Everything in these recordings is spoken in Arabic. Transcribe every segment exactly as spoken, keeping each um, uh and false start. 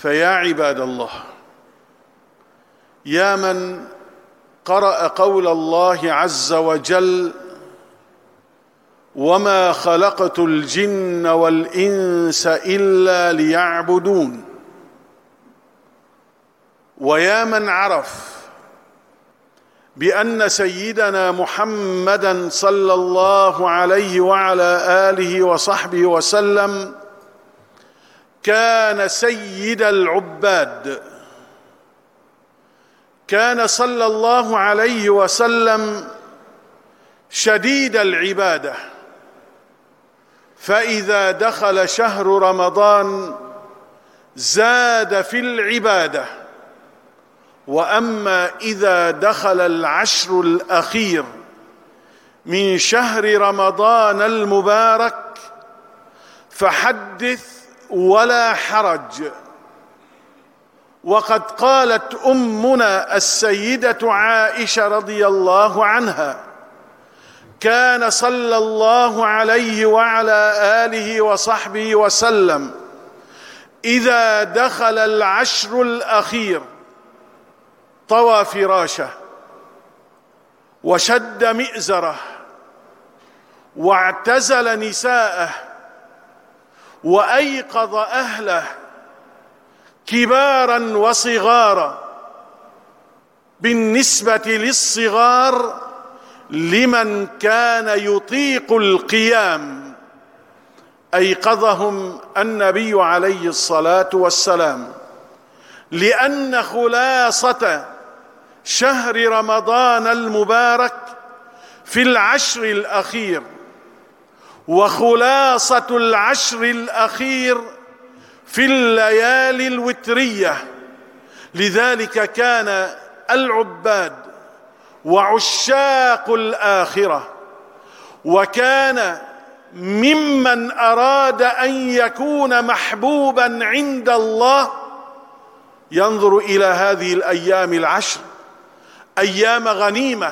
فيا عباد الله، يا من قرأ قول الله عز وجل: وما خلقت الجن والإنس إلا ليعبدون، ويا من عرف بأن سيدنا محمدًا صلى الله عليه وعلى آله وصحبه وسلم كان سيد العباد، كان صلى الله عليه وسلم شديد العبادة، فإذا دخل شهر رمضان زاد في العبادة، وأما إذا دخل العشر الأخير من شهر رمضان المبارك فحدث ولا حرج. وقد قالت أمنا السيدة عائشة رضي الله عنها: كان صلى الله عليه وعلى آله وصحبه وسلم إذا دخل العشر الأخير طوى فراشه وشد مئزره واعتزل نساءه وأيقظ أهله كبارا وصغارا. بالنسبة للصغار لمن كان يطيق القيام أيقظهم النبي عليه الصلاة والسلام، لأن خلاصة شهر رمضان المبارك في العشر الأخير، وخلاصة العشر الأخير في الليالي الوترية. لذلك كان العباد وعشاق الآخرة، وكان ممن أراد أن يكون محبوبا عند الله ينظر إلى هذه الأيام العشر أيام غنيمة،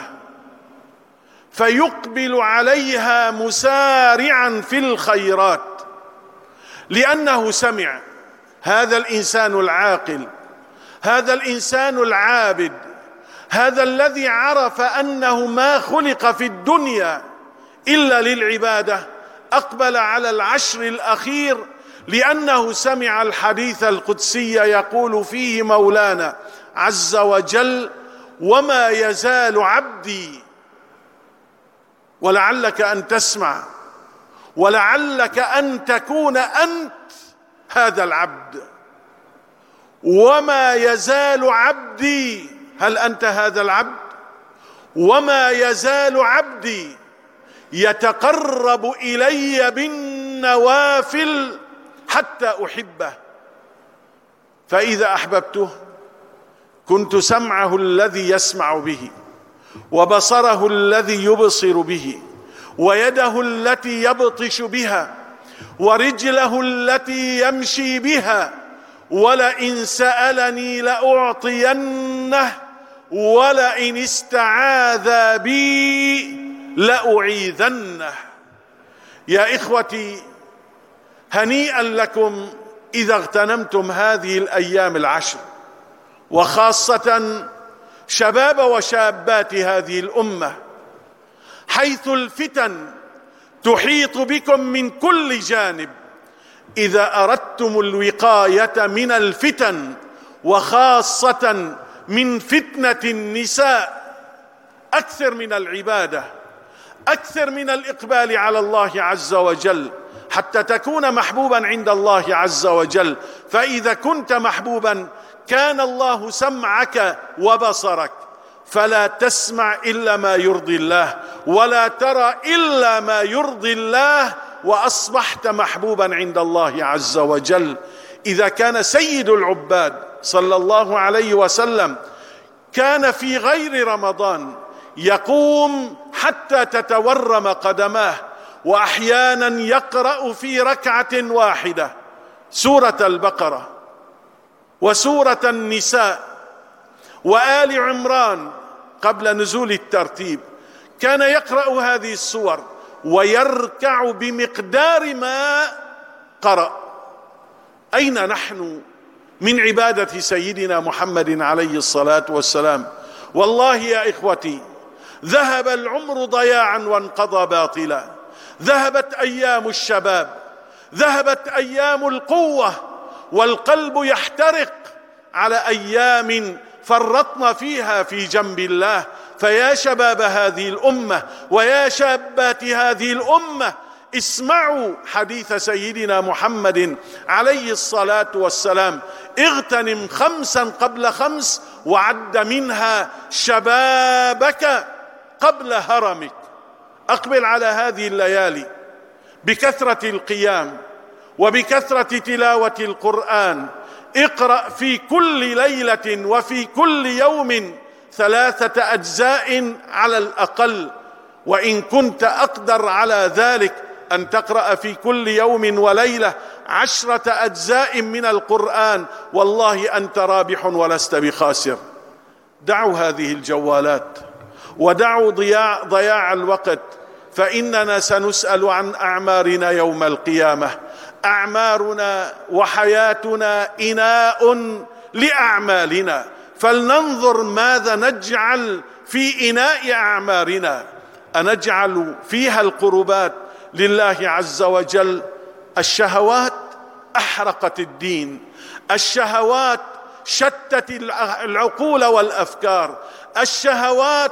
فيقبل عليها مسارعا في الخيرات، لأنه سمع هذا الإنسان العاقل، هذا الإنسان العابد، هذا الذي عرف أنه ما خلق في الدنيا إلا للعبادة، أقبل على العشر الأخير لأنه سمع الحديث القدسي يقول فيه مولانا عز وجل: وما يزال عبدي. ولعلك أن تسمع، ولعلك أن تكون أنت هذا العبد. وما يزال عبدي، هل أنت هذا العبد؟ وما يزال عبدي يتقرب إلي بالنوافل حتى أحبه، فإذا أحببته كنت سمعه الذي يسمع به، وبصره الذي يبصر به، ويده التي يبطش بها، ورجله التي يمشي بها، ولئن سألني لأعطينه، ولئن استعاذ بي لأعيذنه. يا إخوتي، هنيئا لكم إذا اغتنمتم هذه الأيام العشر، وخاصة شباب وشابات هذه الأمة، حيث الفتن تحيط بكم من كل جانب. إذا أردتم الوقاية من الفتن، وخاصة من فتنة النساء، أكثر من العبادة، أكثر من الإقبال على الله عز وجل، حتى تكون محبوبا عند الله عز وجل. فإذا كنت محبوبا كان الله سمعك وبصرك، فلا تسمع إلا ما يرضي الله، ولا ترى إلا ما يرضي الله، وأصبحت محبوبا عند الله عز وجل. إذا كان سيد العباد صلى الله عليه وسلم كان في غير رمضان يقوم حتى تتورم قدماه، وأحيانا يقرأ في ركعة واحدة سورة البقرة وسورة النساء وآل عمران قبل نزول الترتيب، كان يقرأ هذه السور ويركع بمقدار ما قرأ. أين نحن من عبادة سيدنا محمد عليه الصلاة والسلام. والله يا إخوتي، ذهب العمر ضياعا وانقضى باطلا، ذهبت أيام الشباب، ذهبت أيام القوة، والقلب يحترق على أيام فرطنا فيها في جنب الله. فيا شباب هذه الأمة ويا شابات هذه الأمة، اسمعوا حديث سيدنا محمد عليه الصلاة والسلام: اغتنم خمسا قبل خمس وعد منها شبابك قبل هرمك. أقبل على هذه الليالي بكثرة القيام وبكثرة تلاوة القرآن. اقرأ في كل ليلة وفي كل يوم ثلاثة أجزاء على الأقل، وإن كنت أقدر على ذلك أن تقرأ في كل يوم وليلة عشرة أجزاء من القرآن، والله أنت رابح ولست بخاسر. دعوا هذه الجوالات ودعوا ضياع, ضياع الوقت، فإننا سنسأل عن أعمارنا يوم القيامة. أعمارنا وحياتنا إناء لأعمالنا، فلننظر ماذا نجعل في إناء أعمارنا. أنجعل فيها القربات لله عز وجل؟ الشهوات أحرقت الدين، الشهوات شتت العقول والأفكار، الشهوات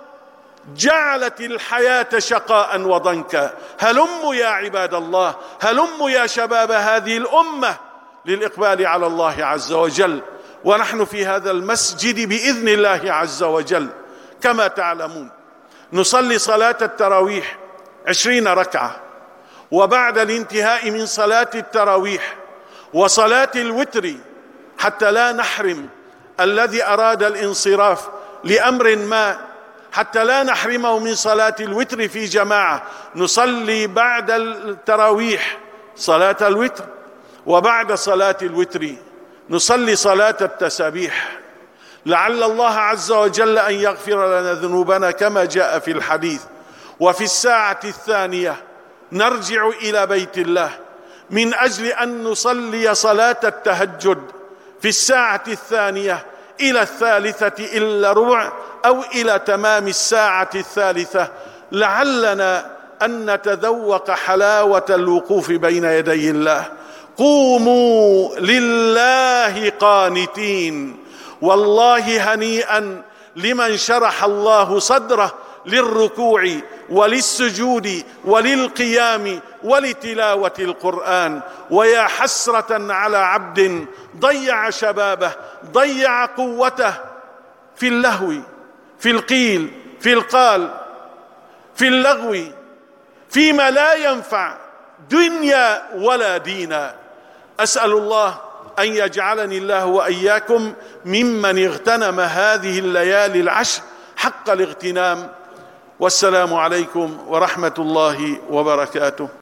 جعلت الحياة شقاء وضنكا. هلموا يا عباد الله، هلموا يا شباب هذه الأمة للإقبال على الله عز وجل. ونحن في هذا المسجد بإذن الله عز وجل كما تعلمون نصلي صلاة التراويح عشرين ركعة، وبعد الانتهاء من صلاة التراويح وصلاة الوتر، حتى لا نحرم الذي أراد الانصراف لأمر ما، حتى لا نحرمه من صلاة الوتر في جماعة، نصلي بعد التراويح صلاة الوتر، وبعد صلاة الوتر نصلي صلاة التسابيح، لعل الله عز وجل أن يغفر لنا ذنوبنا كما جاء في الحديث. وفي الساعة الثانية نرجع إلى بيت الله من أجل أن نصلي صلاة التهجد في الساعة الثانية إلى الثالثة إلا ربع أو إلى تمام الساعة الثالثة، لعلنا أن نتذوق حلاوة الوقوف بين يدي الله. قوموا لله قانتين. والله هنيئا لمن شرح الله صدره للركوع وللسجود وللقيام ولتلاوة القرآن. ويا حسرة على عبد ضيع شبابه، ضيع قوته في اللهو، في القيل، في القال، في اللغو، فيما لا ينفع دنيا ولا دينا. أسأل الله أن يجعلني الله وإياكم ممن اغتنم هذه الليالي العشر حق الاغتنام. والسلام عليكم ورحمة الله وبركاته.